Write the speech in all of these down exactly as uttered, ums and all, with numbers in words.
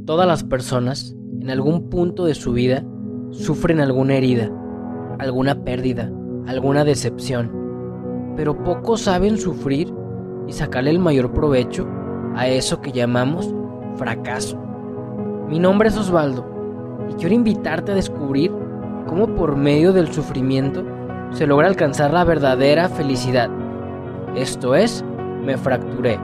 Todas las personas, en algún punto de su vida, sufren alguna herida, alguna pérdida, alguna decepción, pero pocos saben sufrir y sacarle el mayor provecho a eso que llamamos fracaso. Mi nombre es Osvaldo y quiero invitarte a descubrir cómo por medio del sufrimiento se logra alcanzar la verdadera felicidad. Esto es, Me Fracturé.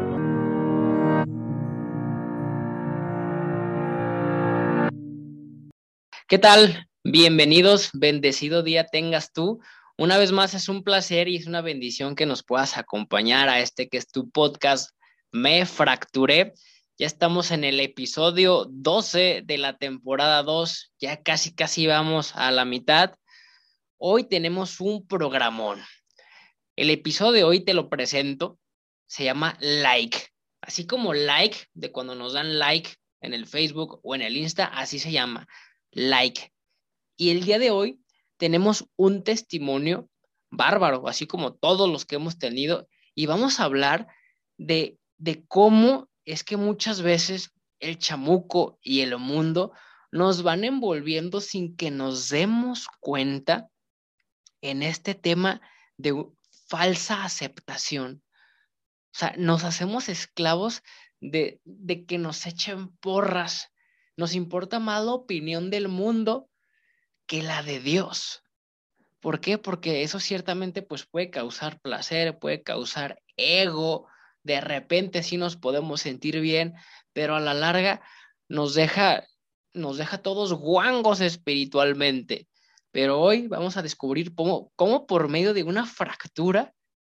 ¿Qué tal? Bienvenidos, bendecido día tengas tú. Una vez más es un placer y es una bendición que nos puedas acompañar a este que es tu podcast Me Fracturé. Ya estamos en el episodio doce de la temporada dos, ya casi casi vamos a la mitad. Hoy tenemos un programón. El episodio de hoy te lo presento, se llama Like. Así como like de cuando nos dan like en el Facebook o en el Insta, así se llama, Like. Y el día de hoy tenemos un testimonio bárbaro, así como todos los que hemos tenido, y vamos a hablar de, de cómo es que muchas veces el chamuco y el mundo nos van envolviendo sin que nos demos cuenta en este tema de falsa aceptación. O sea, nos hacemos esclavos de, de que nos echen porras. Nos importa más la opinión del mundo que la de Dios. ¿Por qué? Porque eso ciertamente pues puede causar placer, puede causar ego, de repente sí nos podemos sentir bien, pero a la larga nos deja, nos deja todos guangos espiritualmente. Pero hoy vamos a descubrir cómo, cómo por medio de una fractura,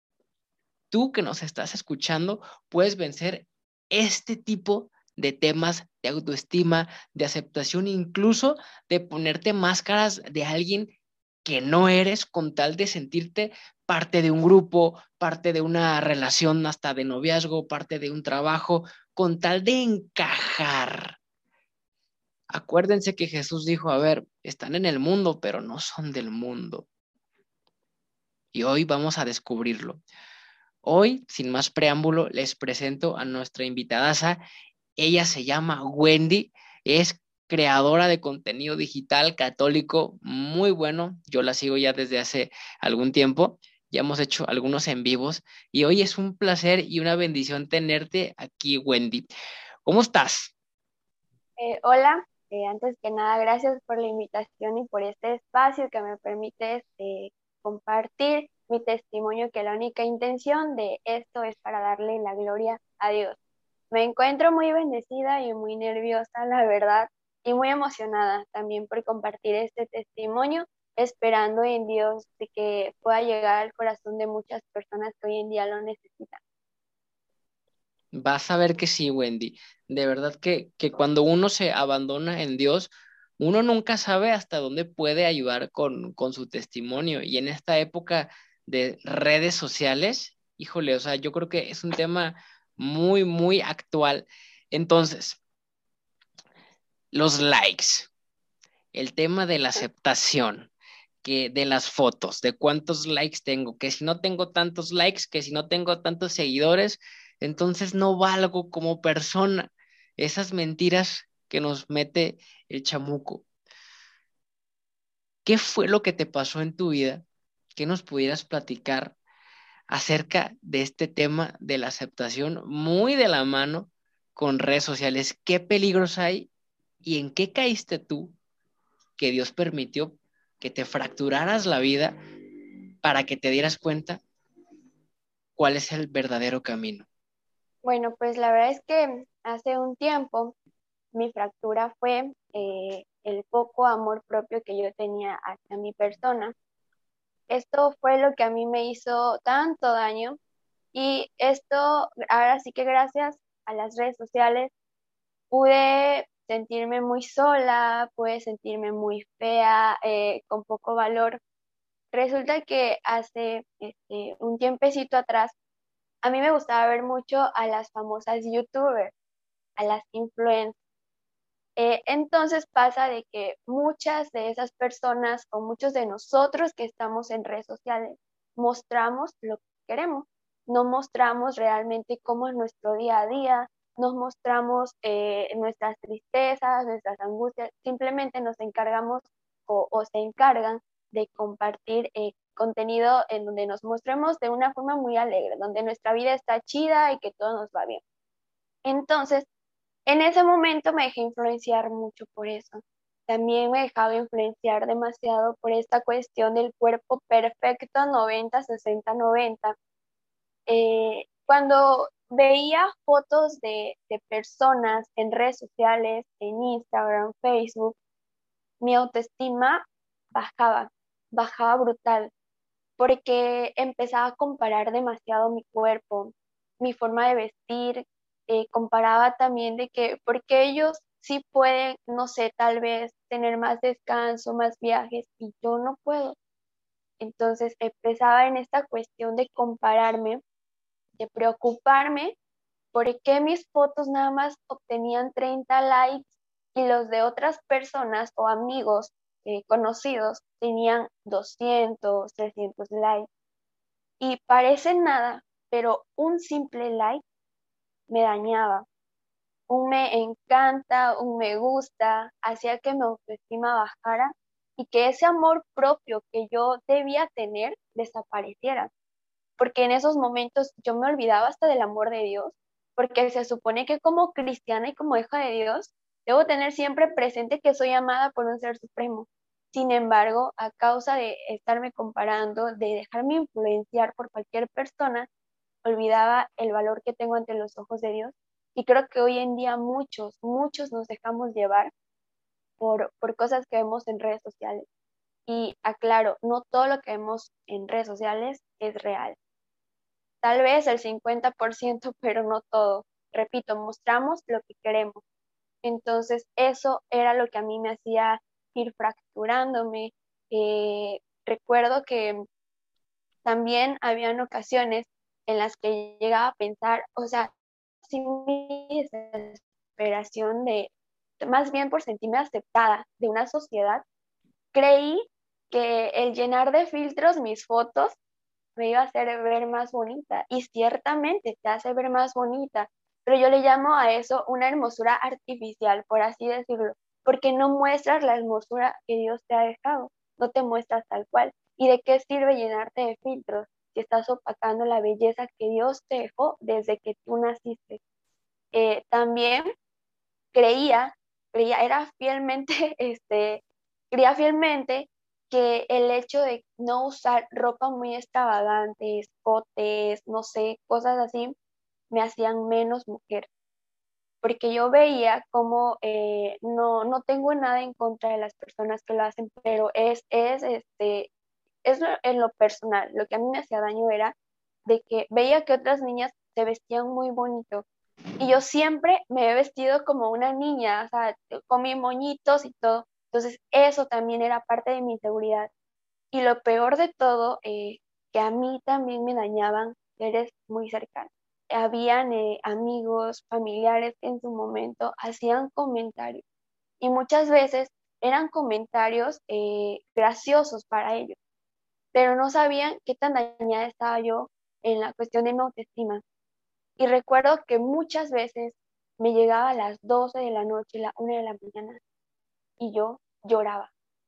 tú que nos estás escuchando, puedes vencer este tipo de temas de autoestima, de aceptación, incluso de ponerte máscaras de alguien que no eres con tal de sentirte parte de un grupo, parte de una relación hasta de noviazgo, parte de un trabajo, con tal de encajar. Acuérdense que Jesús dijo, a ver, están en el mundo, pero no son del mundo. Y hoy vamos a descubrirlo. Hoy, sin más preámbulo, les presento a nuestra invitadaza. Ella se llama Wendy, es creadora de contenido digital católico muy bueno. Yo la sigo ya desde hace algún tiempo. Ya hemos hecho algunos en vivos y hoy es un placer y una bendición tenerte aquí, Wendy. ¿Cómo estás? Eh, hola, eh, antes que nada, gracias por la invitación y por este espacio que me permite eh, compartir mi testimonio, que la única intención de esto es para darle la gloria a Dios. Me encuentro muy bendecida y muy nerviosa, la verdad, y muy emocionada también por compartir este testimonio, esperando en Dios de que pueda llegar al corazón de muchas personas que hoy en día lo necesitan. Vas a ver que sí, Wendy. De verdad que, que cuando uno se abandona en Dios, uno nunca sabe hasta dónde puede ayudar con, con su testimonio. Y en esta época de redes sociales, híjole, o sea, yo creo que es un tema muy, muy actual. Entonces, los likes, el tema de la aceptación, que de las fotos, de cuántos likes tengo, que si no tengo tantos likes, que si no tengo tantos seguidores, entonces no valgo como persona. Esas mentiras que nos mete el chamuco. ¿Qué fue lo que te pasó en tu vida? ¿Qué nos pudieras platicar acerca de este tema de la aceptación muy de la mano con redes sociales? ¿Qué peligros hay y en qué caíste tú que Dios permitió que te fracturaras la vida para que te dieras cuenta cuál es el verdadero camino? Bueno, pues la verdad es que hace un tiempo mi fractura fue eh, el poco amor propio que yo tenía hacia mi persona. Esto fue lo que a mí me hizo tanto daño y esto, ahora sí que gracias a las redes sociales, pude sentirme muy sola, pude sentirme muy fea, eh, con poco valor. Resulta que hace este, un tiempecito atrás, a mí me gustaba ver mucho a las famosas YouTubers, a las influencers. Eh, entonces pasa de que muchas de esas personas o muchos de nosotros que estamos en redes sociales mostramos lo que queremos, no mostramos realmente cómo es nuestro día a día, nos mostramos eh, nuestras tristezas, nuestras angustias, simplemente nos encargamos o, o se encargan de compartir eh, contenido en donde nos mostremos de una forma muy alegre, donde nuestra vida está chida y que todo nos va bien. Entonces, en ese momento me dejé influenciar mucho por eso. También me dejaba influenciar demasiado por esta cuestión del cuerpo perfecto noventa sesenta noventa. Eh, cuando veía fotos de, de personas en redes sociales, en Instagram, Facebook, mi autoestima bajaba, bajaba brutal, porque empezaba a comparar demasiado mi cuerpo, mi forma de vestir, eh, comparaba también de que, porque ellos sí pueden, no sé, tal vez tener más descanso, más viajes, y yo no puedo. Entonces empezaba en esta cuestión de compararme, de preocuparme por qué mis fotos nada más obtenían treinta likes y los de otras personas o amigos eh, conocidos tenían doscientos, trescientos likes. Y parece nada, pero un simple like me dañaba. Un me encanta, un me gusta, hacía que mi autoestima bajara y que ese amor propio que yo debía tener desapareciera. Porque en esos momentos yo me olvidaba hasta del amor de Dios, porque se supone que como cristiana y como hija de Dios, debo tener siempre presente que soy amada por un ser supremo. Sin embargo, a causa de estarme comparando, de dejarme influenciar por cualquier persona, olvidaba el valor que tengo ante los ojos de Dios. Y creo que hoy en día muchos, muchos nos dejamos llevar por, por cosas que vemos en redes sociales. Y aclaro, no todo lo que vemos en redes sociales es real. Tal vez el cincuenta por ciento, pero no todo. Repito, mostramos lo que queremos. Entonces, eso era lo que a mí me hacía ir fracturándome. Eh, recuerdo que también habían ocasiones en las que llegaba a pensar, o sea, sin mi desesperación de, más bien por sentirme aceptada de una sociedad, creí que el llenar de filtros mis fotos me iba a hacer ver más bonita y ciertamente te hace ver más bonita, pero yo le llamo a eso una hermosura artificial, por así decirlo, porque no muestras la hermosura que Dios te ha dejado, no te muestras tal cual. ¿Y de qué sirve llenarte de filtros si estás opacando la belleza que Dios te dejó desde que tú naciste? Eh, también creía, creía, era fielmente, este, creía fielmente que el hecho de no usar ropa muy extravagante, escotes, no sé, cosas así, me hacían menos mujer. Porque yo veía como eh, no, no tengo nada en contra de las personas que lo hacen, pero es, es, este, es lo- en lo personal. Lo que a mí me hacía daño era de que veía que otras niñas se vestían muy bonito y yo siempre me he vestido como una niña, o sea, con mis moñitos y todo. Entonces, eso también era parte de mi inseguridad. Y lo peor de todo, eh, que a mí también me dañaban seres muy cercanos. Habían eh, amigos, familiares que en su momento hacían comentarios y muchas veces eran comentarios eh, graciosos para ellos, pero no sabían qué tan dañada estaba yo en la cuestión de mi autoestima. Y recuerdo que muchas veces me llegaba a las doce de la noche, la una de la mañana, y yo lloraba.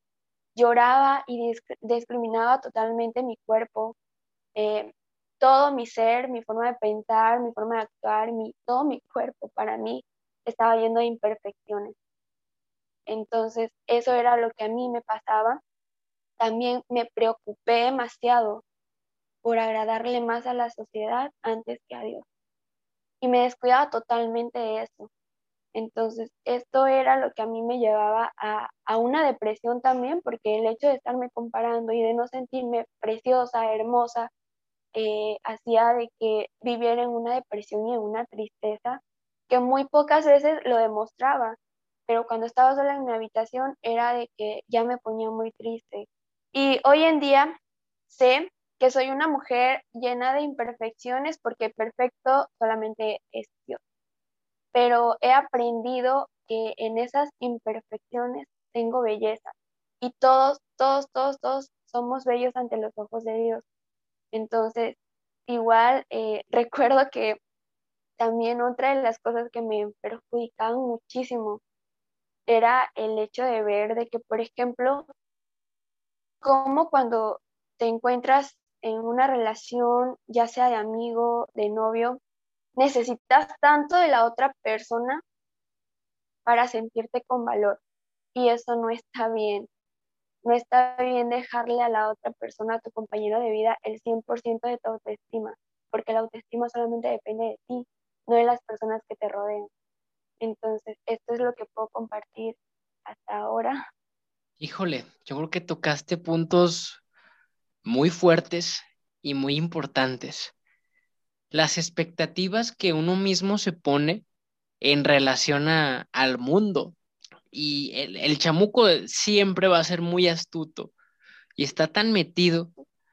Lloraba y dis- discriminaba totalmente mi cuerpo, eh, todo mi ser, mi forma de pensar, mi forma de actuar, mi, todo mi cuerpo para mí estaba lleno de imperfecciones. Entonces, eso era lo que a mí me pasaba. También me preocupé demasiado por agradarle más a la sociedad antes que a Dios. Y me descuidaba totalmente de eso. Entonces, esto era lo que a mí me llevaba a, a una depresión también, porque el hecho de estarme comparando y de no sentirme preciosa, hermosa, eh, hacía de que viviera en una depresión y en una tristeza que muy pocas veces lo demostraba, pero cuando estaba sola en mi habitación era de que ya me ponía muy triste. Y hoy en día sé que soy una mujer llena de imperfecciones porque perfecto solamente es Dios, pero he aprendido que en esas imperfecciones tengo belleza y todos, todos, todos, todos somos bellos ante los ojos de Dios. Entonces, igual eh, recuerdo que también otra de las cosas que me perjudicaban muchísimo era el hecho de ver de que, por ejemplo, como cuando te encuentras en una relación, ya sea de amigo, de novio, necesitas tanto de la otra persona para sentirte con valor. Y eso no está bien. No está bien dejarle a la otra persona, a tu compañero de vida, el cien por ciento de tu autoestima, porque la autoestima solamente depende de ti, no de las personas que te rodean. Entonces, esto es lo que puedo compartir hasta ahora. Híjole, yo creo que tocaste puntos muy fuertes y muy importantes. Las expectativas que uno mismo se pone en relación a- al mundo. Y el, el chamuco siempre va a ser muy astuto y está tan metido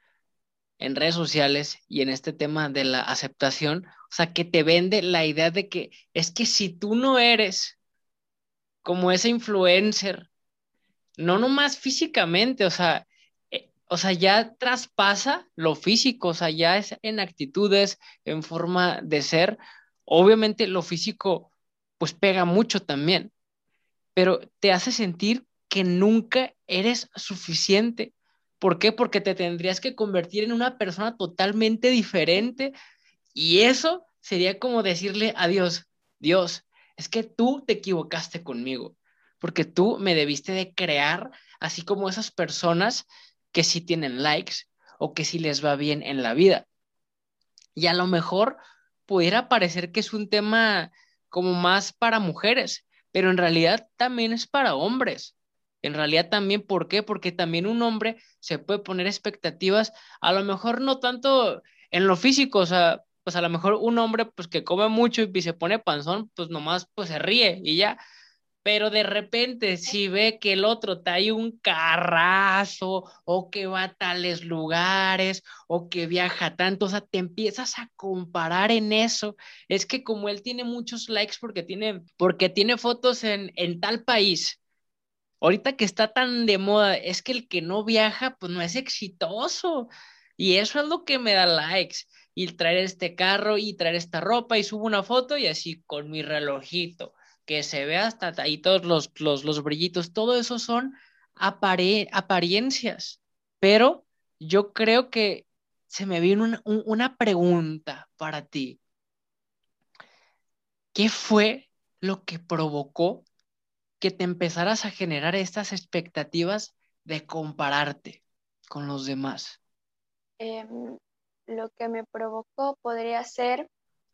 en redes sociales y en este tema de la aceptación, o sea, que te vende la idea de que es que si tú no eres como ese influencer, no nomás físicamente, o sea, eh, o sea, ya traspasa lo físico, o sea, ya es en actitudes, en forma de ser. Obviamente lo físico pues pega mucho también, pero te hace sentir que nunca eres suficiente. ¿Por qué? Porque te tendrías que convertir en una persona totalmente diferente y eso sería como decirle a Dios, Dios, es que tú te equivocaste conmigo, porque tú me debiste de crear así como esas personas que sí tienen likes o que sí les va bien en la vida. Y a lo mejor pudiera parecer que es un tema como más para mujeres, pero en realidad también es para hombres. En realidad también, ¿por qué? Porque también un hombre se puede poner expectativas, a lo mejor no tanto en lo físico, o sea, pues a lo mejor un hombre pues que come mucho y se pone panzón, pues nomás pues se ríe y ya, pero de repente, si ve que el otro trae un carrazo, o que va a tales lugares, o que viaja tanto, o sea, te empiezas a comparar en eso. Es que como él tiene muchos likes porque tiene, porque tiene fotos en, en tal país, ahorita que está tan de moda, es que el que no viaja, pues no es exitoso. Y eso es lo que me da likes. Y traer este carro y traer esta ropa y subo una foto y así con mi relojito, que se ve hasta ahí todos los, los, los brillitos, todo eso son apare- apariencias. Pero yo creo que se me viene una, un- una pregunta para ti. ¿Qué fue lo que provocó que te empezaras a generar estas expectativas de compararte con los demás? Em, lo que me provocó podría ser,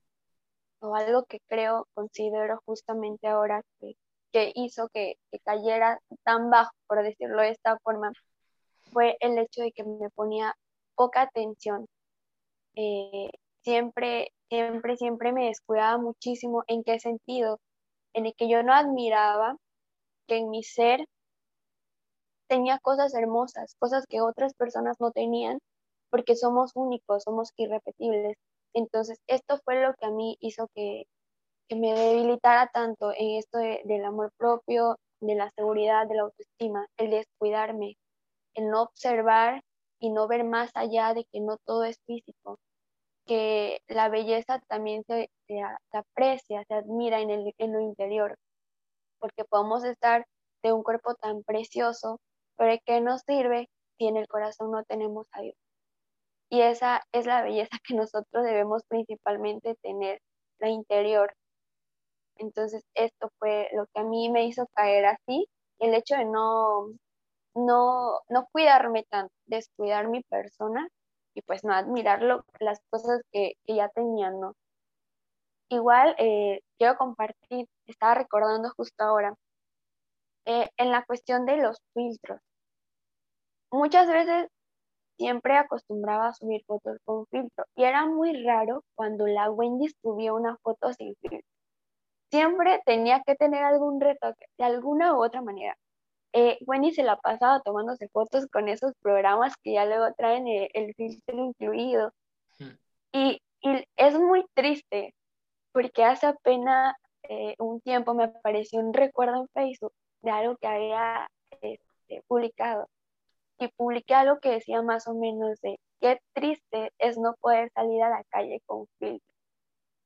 o algo que creo, considero justamente ahora que, que hizo que, que cayera tan bajo, por decirlo de esta forma, fue el hecho de que me ponía poca atención. Eh, siempre, siempre, siempre me descuidaba muchísimo. ¿En qué sentido? En el que yo no admiraba que en mi ser tenía cosas hermosas, cosas que otras personas no tenían, porque somos únicos, somos irrepetibles. Entonces, esto fue lo que a mí hizo que, que me debilitara tanto en esto de- del amor propio, de la seguridad, de la autoestima, el descuidarme, el no observar y no ver más allá de que no todo es físico, que la belleza también se, se a- se aprecia, se admira en el, en lo interior, porque podemos estar de un cuerpo tan precioso, pero ¿de qué nos sirve si en el corazón no tenemos a Dios? Y esa es la belleza que nosotros debemos principalmente tener, la interior. Entonces, esto fue lo que a mí me hizo caer así, el hecho de no, no, no cuidarme tanto, descuidar mi persona y pues no admirar lo- las cosas que, que ya tenían, ¿no? Igual, eh, quiero compartir, estaba recordando justo ahora, eh, en la cuestión de los filtros. Muchas veces siempre acostumbraba a subir fotos con filtro y era muy raro cuando la Wendy subía una foto sin filtro. Siempre tenía que tener algún retoque de alguna u otra manera. Eh, Wendy se la pasaba tomándose fotos con esos programas que ya luego traen el, el filtro incluido. Hmm. Y, y es muy triste porque hace apenas eh, un tiempo me apareció un recuerdo en Facebook de algo que había este, publicado y publiqué algo que decía más o menos de qué triste es no poder salir a la calle con filtro.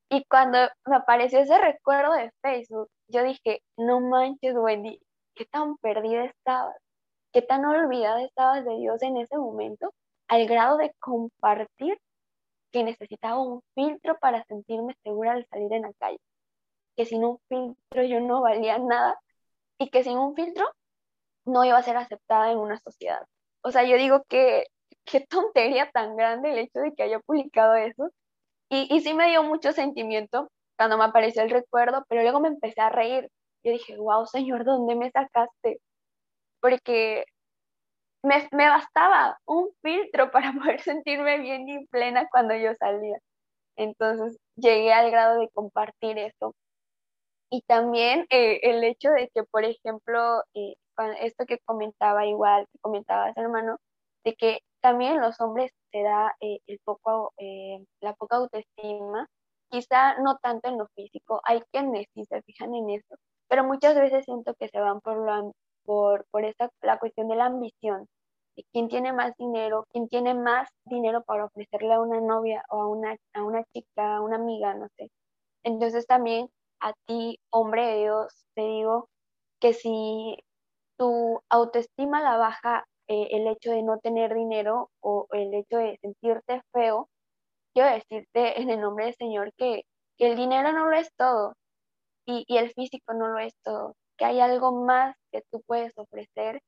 Y cuando me apareció ese recuerdo de Facebook, yo dije, no manches, Wendy, qué tan perdida estabas, qué tan olvidada estabas de Dios en ese momento, al grado de compartir que necesitaba un filtro para sentirme segura al salir en la calle, que sin un filtro yo no valía nada y que sin un filtro no iba a ser aceptada en una sociedad. O sea, yo digo que qué tontería tan grande el hecho de que haya publicado eso. Y, y sí me dio mucho sentimiento cuando me apareció el recuerdo, pero luego me empecé a reír. Yo dije, wow, Señor, ¿dónde me sacaste? Porque me, me bastaba un filtro para poder sentirme bien y plena cuando yo salía. Entonces llegué al grado de compartir eso. Y también eh, el hecho de que, por ejemplo, eh, con esto que comentaba igual, que comentabas, hermano, de que también en los hombres se da eh, el poco, eh, la poca autoestima, quizá no tanto en lo físico, hay quienes sí se fijan en eso, pero muchas veces siento que se van por, lo, am- por, por esa, la cuestión de la ambición, de quién tiene más dinero, quién tiene más dinero para ofrecerle a una novia o a una, a una chica, a una amiga, no sé. Entonces también a ti, hombre de Dios, te digo que si tu autoestima la baja eh, el hecho de no tener dinero o el hecho de sentirte feo, quiero decirte en el nombre del Señor que, que el dinero no lo es todo y, y el físico no lo es todo, que hay algo más que tú puedes ofrecer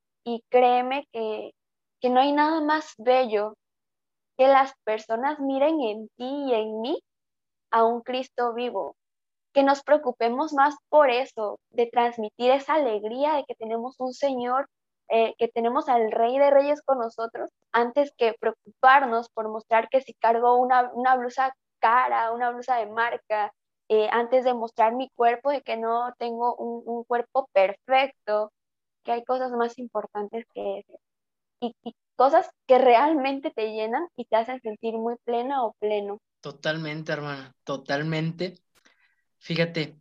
y créeme que, que no hay nada más bello que las personas miren en ti y en mí a un Cristo vivo, que nos preocupemos más por eso, de transmitir esa alegría de que tenemos un Señor, eh, que tenemos al Rey de Reyes con nosotros, antes que preocuparnos por mostrar que si cargo una, una blusa cara, una blusa de marca, eh, antes de mostrar mi cuerpo, de que no tengo un, un cuerpo perfecto, que hay cosas más importantes que eso, y, y cosas que realmente te llenan y te hacen sentir muy plena o pleno. Totalmente, hermana, totalmente. Fíjate,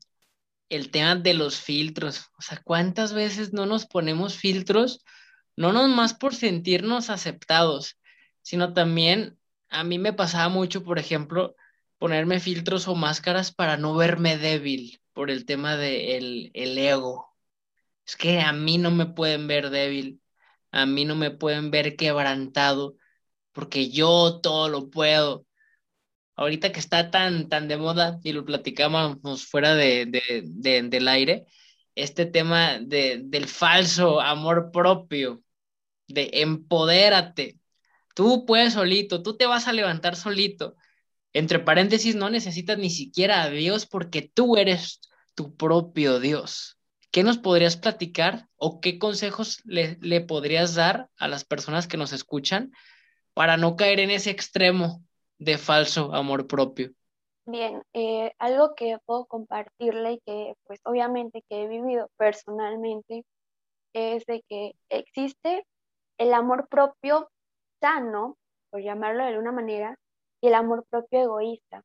el tema de los filtros, o sea, ¿cuántas veces no nos ponemos filtros? No nomás por sentirnos aceptados, sino también a mí me pasaba mucho, por ejemplo, ponerme filtros o máscaras para no verme débil por el tema del el ego. Es que a mí no me pueden ver débil, a mí no me pueden ver quebrantado, porque yo todo lo puedo. Ahorita que está tan, tan de moda y lo platicábamos fuera de, de, de- del aire, este tema de, del falso amor propio, de empodérate, tú puedes solito, tú te vas a levantar solito. Entre paréntesis, no necesitas ni siquiera a Dios porque tú eres tu propio Dios. ¿Qué nos podrías platicar o qué consejos le, le podrías dar a las personas que nos escuchan para no caer en ese extremo de falso amor propio? Bien, eh, algo que puedo compartirle y que pues obviamente que he vivido personalmente es de que existe el amor propio sano, por llamarlo de alguna manera, y el amor propio egoísta.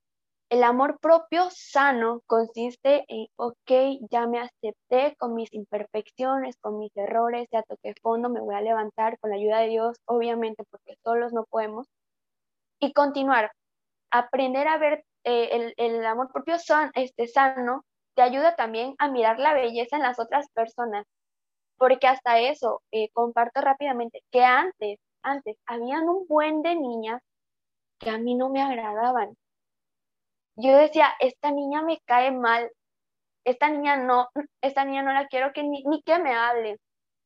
El amor propio sano consiste en, ok, ya me acepté con mis imperfecciones, con mis errores, ya toqué fondo, me voy a levantar con la ayuda de Dios, obviamente porque solos no podemos, y continuar. Aprender a ver eh, el, el amor propio son, este, sano te ayuda también a mirar la belleza en las otras personas, porque hasta eso, eh, comparto rápidamente, que antes, antes, habían un buen de niñas que a mí no me agradaban. Yo decía, esta niña me cae mal, esta niña no, esta niña no la quiero que ni, ni que me hable.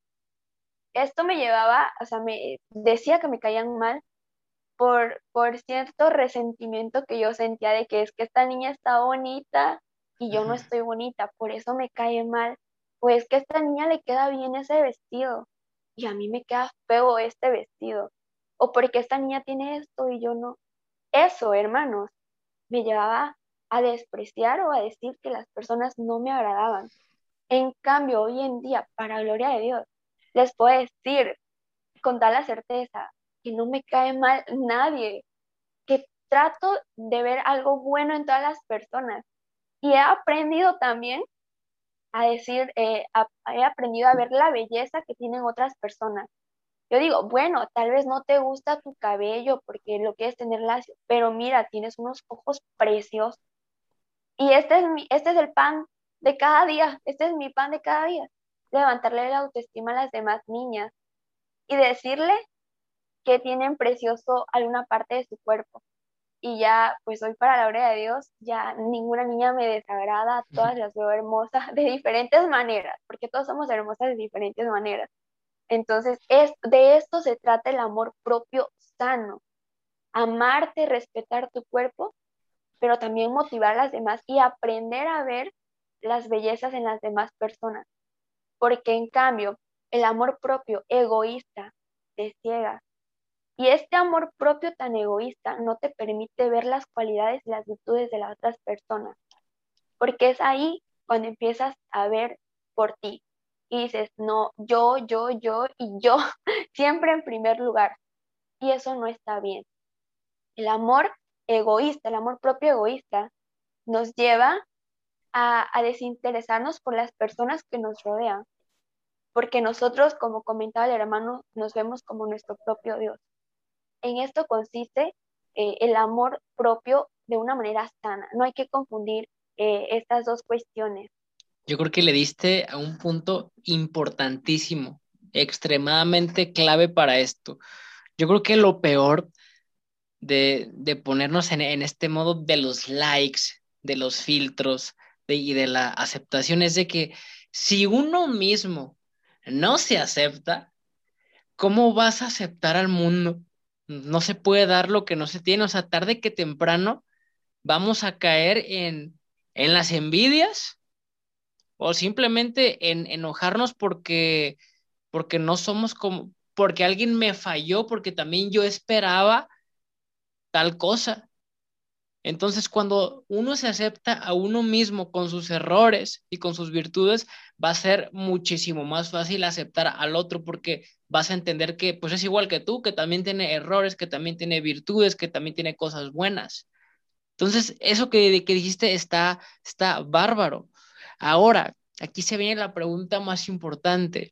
Esto me llevaba, o sea, me decía que me caían mal por, por cierto resentimiento que yo sentía de que es que esta niña está bonita y yo no Ujú. estoy bonita, por eso me cae mal. Pues que a esta niña le queda bien ese vestido y a mí me queda feo este vestido. O porque esta niña tiene esto y yo no. Eso, hermanos, me llevaba a despreciar o a decir que las personas no me agradaban. En cambio, hoy en día, para gloria de Dios, les puedo decir con toda la certeza que no me cae mal nadie, que trato de ver algo bueno en todas las personas. Y he aprendido también a decir, eh, a- he aprendido a ver la belleza que tienen otras personas. Yo digo, bueno, tal vez no te gusta tu cabello porque lo quieres tener lacio, pero mira, tienes unos ojos preciosos. Y este es mi, este es el pan de cada día, este es mi pan de cada día. Levantarle la autoestima a las demás niñas y decirle que tienen precioso alguna parte de su cuerpo. Y ya, pues hoy para la gloria de Dios, ya ninguna niña me desagrada, todas las veo hermosas de diferentes maneras, porque todos somos hermosas de diferentes maneras. Entonces, es, de esto se trata el amor propio sano, amarte, respetar tu cuerpo, pero también motivar a las demás y aprender a ver las bellezas en las demás personas, porque en cambio, el amor propio egoísta te ciega. Y este amor propio tan egoísta no te permite ver las cualidades y las virtudes de las otras personas, porque es ahí cuando empiezas a ver por ti y dices, no, yo, yo, yo y yo, siempre en primer lugar. Y eso no está bien. El amor egoísta, el amor propio egoísta, nos lleva a, a desinteresarnos por las personas que nos rodean, porque nosotros, como comentaba el hermano, nos vemos como nuestro propio Dios. En esto consiste eh, el amor propio de una manera sana. No hay que confundir eh, estas dos cuestiones. Yo creo que le diste a un punto importantísimo, extremadamente clave para esto. Yo creo que lo peor de, de ponernos en, en este modo de los likes, de los filtros de, y de la aceptación es de que si uno mismo no se acepta, ¿cómo vas a aceptar al mundo? No se puede dar lo que no se tiene, o sea, tarde que temprano vamos a caer en, en las envidias o simplemente en enojarnos porque, porque no somos como, porque alguien me falló, porque también yo esperaba tal cosa. Entonces, cuando uno se acepta a uno mismo con sus errores y con sus virtudes, va a ser muchísimo más fácil aceptar al otro porque vas a entender que pues es igual que tú, que también tiene errores, que también tiene virtudes, que también tiene cosas buenas. Entonces, eso que, que dijiste está, está bárbaro. Ahora, aquí se viene la pregunta más importante.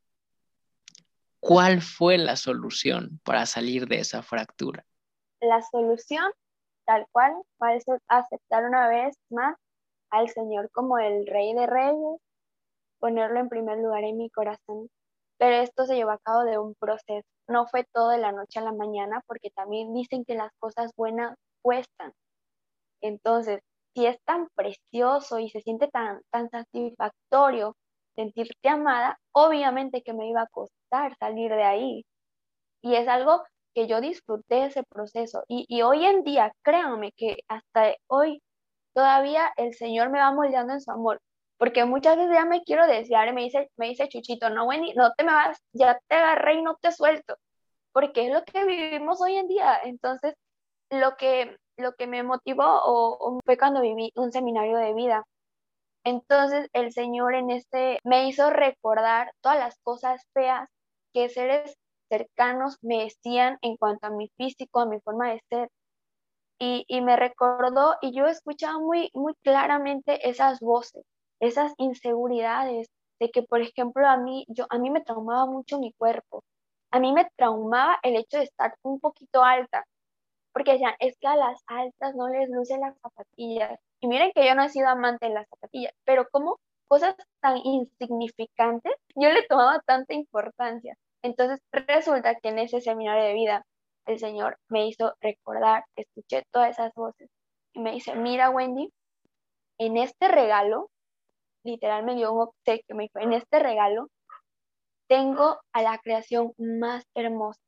¿Cuál fue la solución para salir de esa fractura? La solución, tal cual, va a ser aceptar una vez más al Señor como el Rey de Reyes, ponerlo en primer lugar en mi corazón. Pero esto se llevó a cabo de un proceso. No fue todo de la noche a la mañana, porque también dicen que las cosas buenas cuestan. Entonces, si es tan precioso y se siente tan, tan satisfactorio sentirte amada, obviamente que me iba a costar salir de ahí. Y es algo que yo disfruté ese proceso. Y, y hoy en día, créanme que hasta hoy todavía el Señor me va moldeando en su amor. Porque muchas veces ya me quiero desear y me dice, me dice Chuchito, no, Wendy, no te me vas, ya te agarré y no te suelto. Porque es lo que vivimos hoy en día. Entonces, lo que, lo que me motivó o, o fue cuando viví un seminario de vida. Entonces el Señor en este me hizo recordar todas las cosas feas que seres cercanos me decían en cuanto a mi físico, a mi forma de ser. Y, y me recordó y yo escuchaba muy, muy claramente esas voces, esas inseguridades de que, por ejemplo, a mí, yo, a mí me traumaba mucho mi cuerpo. A mí me traumaba el hecho de estar un poquito alta porque decían, es que a las altas no les lucen las zapatillas. Y miren que yo no he sido amante de las zapatillas, pero como cosas tan insignificantes, yo le tomaba tanta importancia. Entonces resulta que en ese seminario de vida, el Señor me hizo recordar, escuché todas esas voces y me dice, mira Wendy, en este regalo, literal me dio un obsequio, me dijo, en este regalo tengo a la creación más hermosa.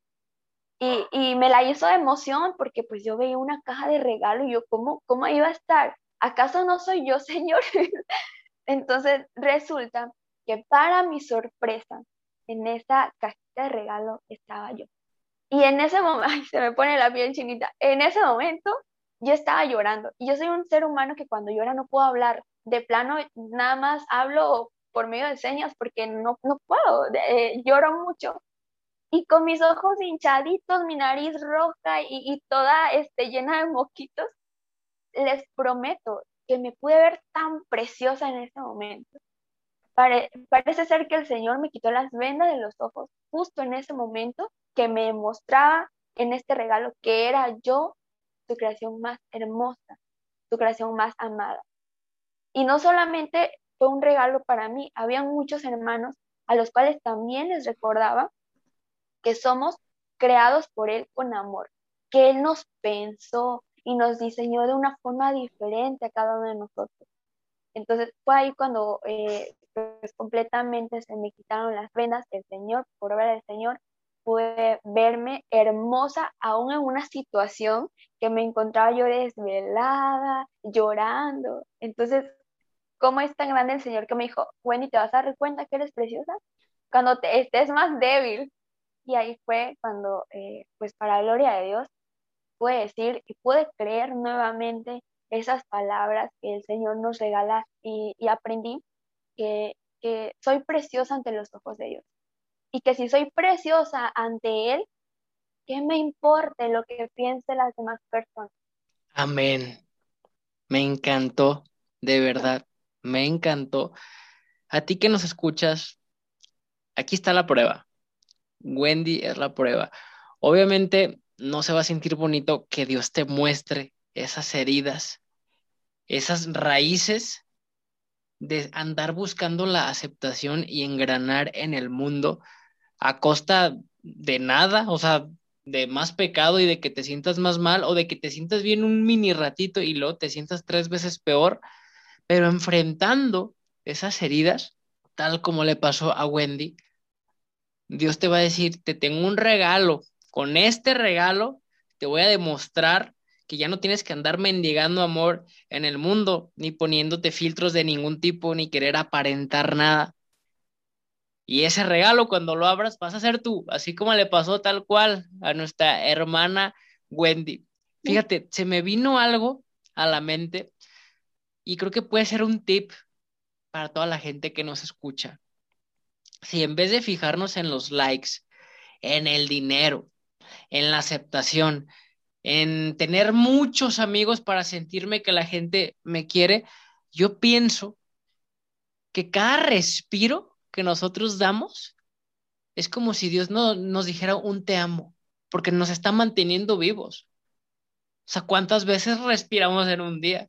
Y, y me la hizo de emoción porque pues yo veía una caja de regalo y yo, ¿cómo, cómo iba a estar? ¿Acaso no soy yo, señor? Entonces resulta que para mi sorpresa, en esa cajita de regalo estaba yo. Y en ese momento, ay, se me pone la piel chinita, en ese momento yo estaba llorando. Y yo soy un ser humano que cuando llora no puedo hablar. De plano, nada más hablo por medio de señas porque no, no puedo, eh, lloro mucho y con mis ojos hinchaditos, mi nariz roja y, y toda este, llena de moquitos, les prometo que me pude ver tan preciosa en ese momento. Pare- parece ser que el Señor me quitó las vendas de los ojos justo en ese momento que me mostraba en este regalo que era yo, su creación más hermosa, su creación más amada. Y no solamente fue un regalo para mí, había muchos hermanos a los cuales también les recordaba que somos creados por Él con amor, que Él nos pensó y nos diseñó de una forma diferente a cada uno de nosotros. Entonces fue ahí cuando eh, pues completamente se me quitaron las venas del Señor, por obra del Señor, pude verme hermosa aún en una situación que me encontraba yo desvelada, llorando. Entonces, ¿cómo es tan grande el Señor que me dijo, Wendy, te vas a dar cuenta que eres preciosa cuando te estés más débil? Y ahí fue cuando, eh, pues para gloria de Dios, pude decir y pude creer nuevamente esas palabras que el Señor nos regala y, y aprendí que, que soy preciosa ante los ojos de Dios. Y que si soy preciosa ante Él, ¿qué me importe lo que piensen las demás personas? Amén. Me encantó, de verdad, me encantó. A ti que nos escuchas, aquí está la prueba. Wendy es la prueba. Obviamente no se va a sentir bonito que Dios te muestre esas heridas, esas raíces de andar buscando la aceptación y engranar en el mundo a costa de nada, o sea, de más pecado y de que te sientas más mal o de que te sientas bien un mini ratito y luego te sientas tres veces peor, pero enfrentando esas heridas, tal como le pasó a Wendy, Dios te va a decir, te tengo un regalo, con este regalo te voy a demostrar que ya no tienes que andar mendigando amor en el mundo, ni poniéndote filtros de ningún tipo, ni querer aparentar nada. Y ese regalo, cuando lo abras, vas a ser tú, así como le pasó tal cual a nuestra hermana Wendy. Fíjate, se me vino algo a la mente y creo que puede ser un tip para toda la gente que nos escucha. Si en vez de fijarnos en los likes, en el dinero, en la aceptación, en tener muchos amigos para sentirme que la gente me quiere, yo pienso que cada respiro que nosotros damos es como si Dios no, nos dijera un te amo, porque nos está manteniendo vivos. O sea, ¿cuántas veces respiramos en un día,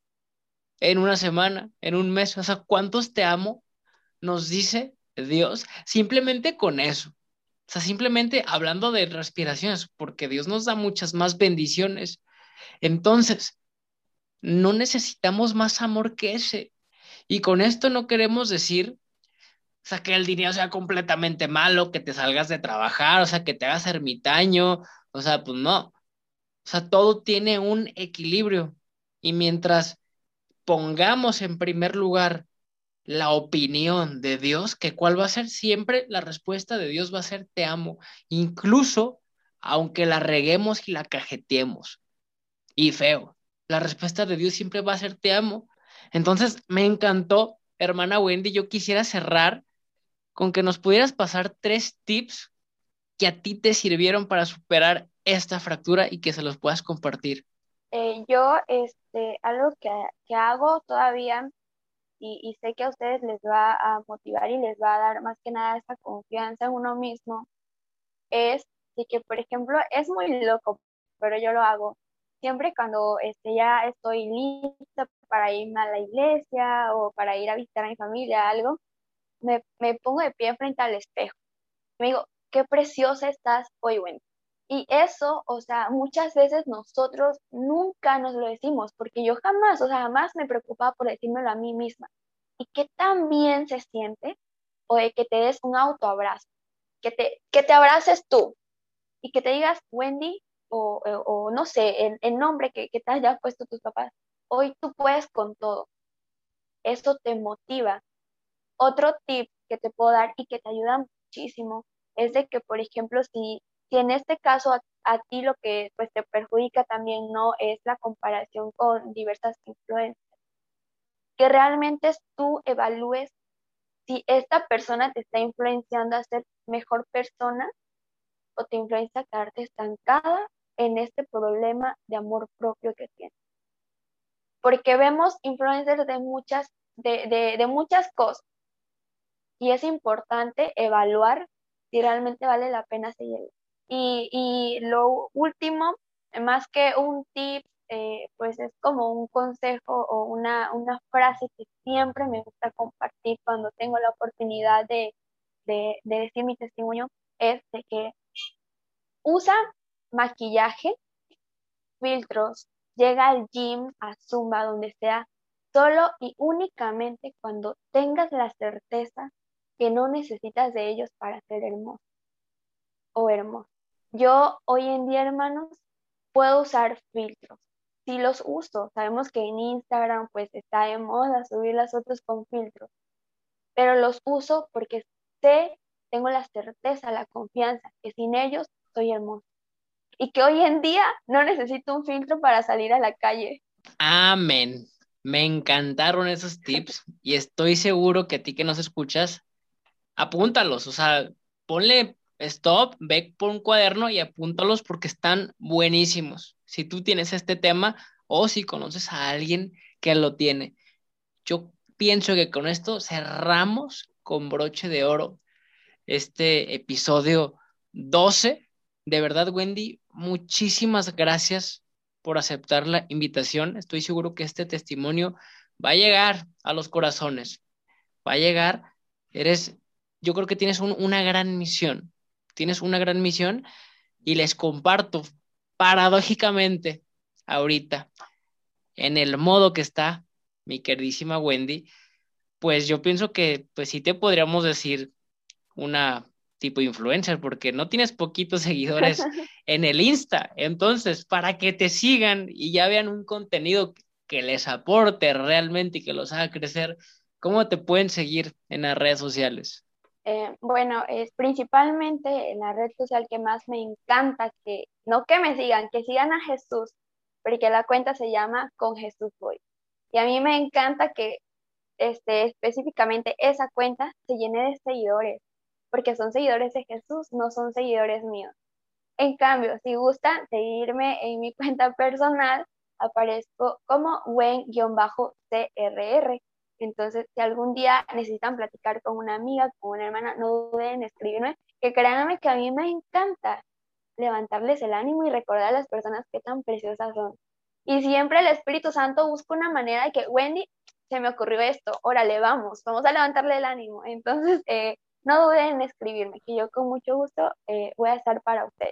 en una semana, en un mes? O sea, ¿cuántos te amo nos dice Dios simplemente con eso? O sea, simplemente hablando de respiraciones, porque Dios nos da muchas más bendiciones. Entonces, no necesitamos más amor que ese. Y con esto no queremos decir, o sea, que el dinero sea completamente malo, que te salgas de trabajar, o sea, que te hagas ermitaño, o sea, pues no. O sea, todo tiene un equilibrio. Y mientras pongamos en primer lugar la opinión de Dios, que cuál va a ser siempre la respuesta de Dios va a ser te amo, incluso aunque la reguemos y la cajeteemos y feo. La respuesta de Dios siempre va a ser te amo. Entonces, me encantó, hermana Wendy, yo quisiera cerrar con que nos pudieras pasar tres tips que a ti te sirvieron para superar esta fractura y que se los puedas compartir. Eh, yo, este, algo que, que hago todavía y, y sé que a ustedes les va a motivar y les va a dar más que nada esa confianza en uno mismo, es de que, por ejemplo, es muy loco, pero yo lo hago. Siempre cuando este, ya estoy lista para irme a la iglesia o para ir a visitar a mi familia, algo, me, me pongo de pie frente al espejo. Me digo, qué preciosa estás hoy, Wendy. Y eso, o sea, muchas veces nosotros nunca nos lo decimos, porque yo jamás, o sea, jamás me preocupaba por decírmelo a mí misma. Y qué tan bien se siente, o de que te des un autoabrazo, que te, que te abraces tú y que te digas, Wendy, o, o, o no sé, el, el nombre que, que te hayas puesto tus papás, hoy tú puedes con todo. Eso te motiva. Otro tip que te puedo dar y que te ayuda muchísimo es de que, por ejemplo, si, si en este caso a, a ti lo que pues te perjudica también no es la comparación con diversas influencias, que realmente tú evalúes si esta persona te está influenciando a ser mejor persona o te influencia a quedarte estancada en este problema de amor propio que tienes. Porque vemos influencers de muchas, de, de, de muchas cosas. y es importante evaluar si realmente vale la pena seguirlo. Y, y lo último, más que un tip, eh, pues es como un consejo o una, una frase que siempre me gusta compartir cuando tengo la oportunidad de, de, de decir mi testimonio, es de que usa maquillaje, filtros, llega al gym, a Zumba, donde sea, solo y únicamente cuando tengas la certeza que no necesitas de ellos para ser hermoso o hermoso. Yo hoy en día, hermanos, puedo usar filtros. Si los uso, sabemos que en Instagram pues está de moda subir las fotos con filtros, pero los uso porque sé, tengo la certeza, la confianza que sin ellos soy hermoso y que hoy en día no necesito un filtro para salir a la calle. Amén. Me encantaron esos tips y estoy seguro que a ti que nos escuchas, apúntalos, o sea, ponle stop, ve por un cuaderno y apúntalos porque están buenísimos. Si tú tienes este tema o si conoces a alguien que lo tiene. Yo pienso que con esto cerramos con broche de oro este episodio doce. De verdad, Wendy, muchísimas gracias por aceptar la invitación. Estoy seguro que este testimonio va a llegar a los corazones, va a llegar. Eres, yo creo que tienes un- una gran misión, tienes una gran misión y les comparto paradójicamente ahorita en el modo que está mi queridísima Wendy, pues yo pienso que pues sí te podríamos decir una tipo influencer, porque no tienes poquitos seguidores en el Insta. Entonces, para que te sigan y ya vean un contenido que les aporte realmente y que los haga crecer, ¿cómo te pueden seguir en las redes sociales? Eh, bueno, es principalmente en la red social que más me encanta, que no que me sigan, que sigan a Jesús, porque la cuenta se llama Con Jesús Voy. Y a mí me encanta que este, específicamente esa cuenta se llene de seguidores, porque son seguidores de Jesús, no son seguidores míos. En cambio, si gustan seguirme en mi cuenta personal, aparezco como Wen-C R R. Entonces, si algún día necesitan platicar con una amiga, con una hermana, no duden en escribirme, que créanme que a mí me encanta levantarles el ánimo y recordar a las personas qué tan preciosas son. Y siempre el Espíritu Santo busca una manera de que, Wendy, se me ocurrió esto, órale, vamos, vamos a levantarle el ánimo. Entonces, eh, no duden en escribirme, que yo con mucho gusto eh, voy a estar para ustedes.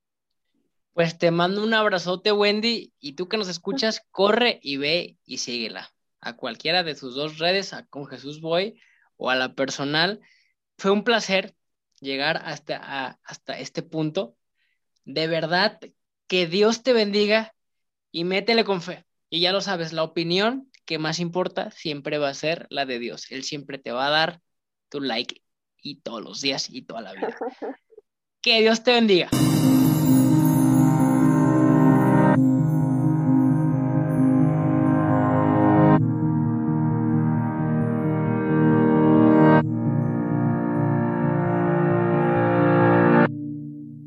Pues te mando un abrazote, Wendy, y tú que nos escuchas, corre y ve y síguela a cualquiera de sus dos redes, a Con Jesús Boy o a la personal. Fue un placer llegar hasta, a- hasta este punto. De verdad, que Dios te bendiga y métele con fe. Y ya lo sabes, la opinión que más importa siempre va a ser la de Dios. Él siempre te va a dar tu like y todos los días y toda la vida. Que Dios te bendiga.